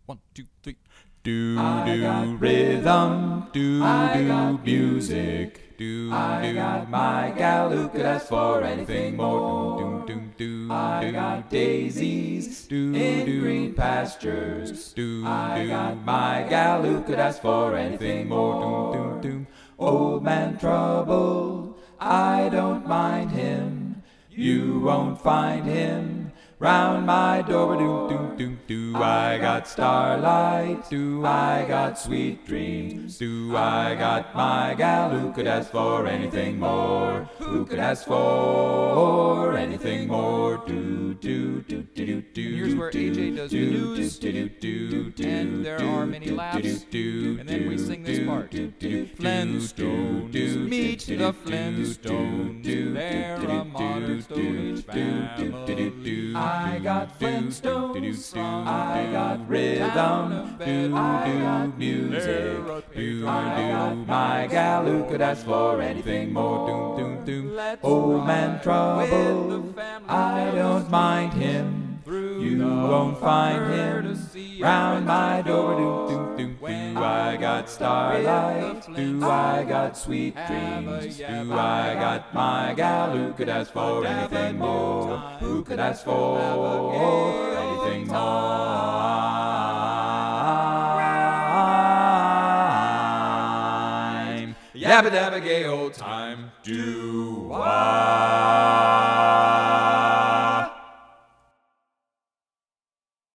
1, 2, 3. I got rhythm, do music, do my gal who could ask for anything more. I got daisies in green pastures. I got my gal who could ask for anything more. Old man Trouble, I don't mind him. You won't find him round my door. I got starlight, I got sweet dreams, I got my gal who could ask for anything more, who could ask for anything more. Here's where AJ does the news, and there are many laughs, and then we sing this part. Flintstones, meet the Flintstones, they're a modern Stone Age family. I got Flintstones, I got rhythm, I got music, I got my gal who could ask for anything more. Old man Trouble, I don't mind him. You won't find him round my door. I got starlight, I got sweet dreams, I got my gal who could ask for anything more, who could ask for anything more. Yabba dabba gay old time. Do I?